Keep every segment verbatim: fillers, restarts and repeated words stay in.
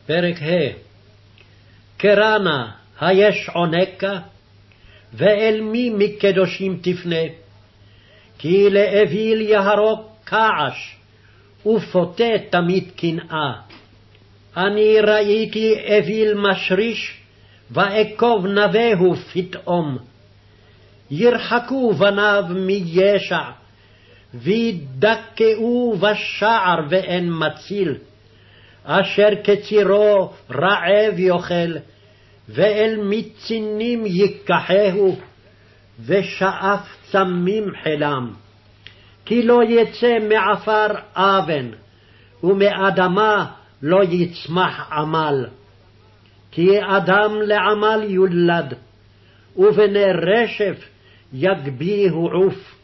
פרק ה' קרנה היש עונקה, ואל מי מקדושים תפנה? כי לאוויל יהרוג כעש, ופוטה תמיד קנאה. אני ראיתי אוויל משריש, ואקוב נבהו פתאום. ירחקו בניו מישע, וידכאו בשער ואין מציל. אשר כצירו רעב יאכל, ואל מצינים ייקחהו, ושאף צמים חילם. כי לא יצא מעפר אבן, ומאדמה לא יצמח עמל. כי אדם לעמל יולד, ובני רשף יגביהו עוף.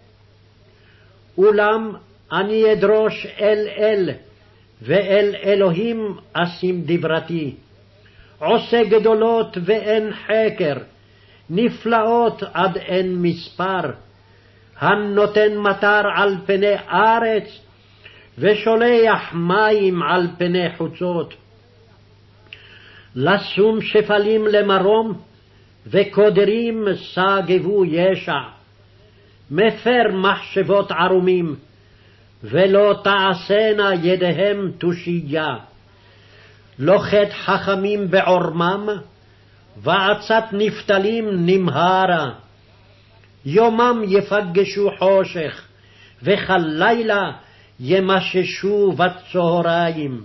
אולם אני אדרוש אל אל, ואל אלוהים אשים דברתי. עושה גדולות ואין חקר, נפלאות עד אין מספר. הנותן מטר על פני ארץ, ושולח מים על פני חוצות. לשום שפלים למרום, וקודרים סגבו ישע. מפר מחשבות ערומים, ולא תעשנה ידיהם תושייה. לוחת חכמים בעורמם, ועצת נפתלים נמהרה. יומם יפגשו חושך, וכלילה ימששו בצהריים.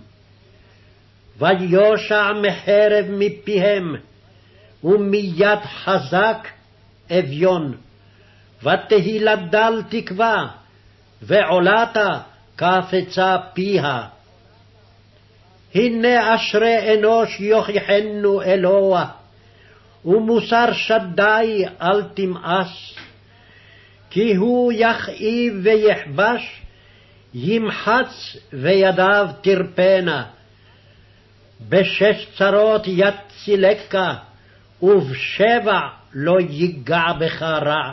ויושע מחרב מפיהם, ומיד חזק אביון. ותהי לדל תקווה, ועולתה קפצה פיה. הנה אשרי אנוש יוכיחנו אלוה, ומוסר שדי אל תמאס. כי הוא יכאיב ויכבש, ימחץ וידיו תרפנה. בשש צרות יצילקה, ובשבע לא ייגע בך רע.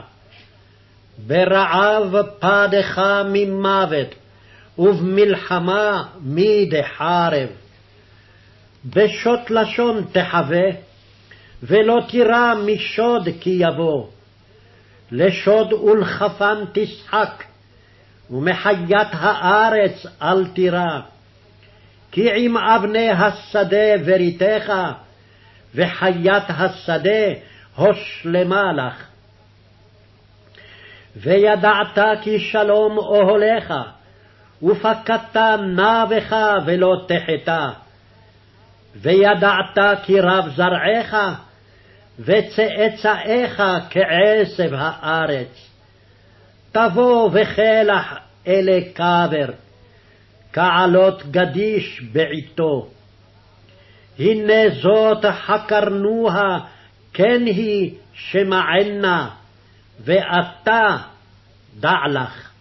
ברעב פדך ממוות, ובמלחמה מדחרב. בשוט לשון תחווה, ולא תירא משוד כי יבוא. לשוד ולחפן תשחק, ומחיית הארץ אל תירא. כי עם אבני השדה בריתך, וחיית השדה הושלמה לך. וידעת כי שלום אוהליך, ופקדת נבך ולא תחתה. וידעת כי רב זרעך, וצאצאיך כעשב הארץ. תבוא וחלח אלי קבר, כעלות גדיש בעתו. הנה זאת חקרנוה, כן היא שמענה, ואתה דע לך.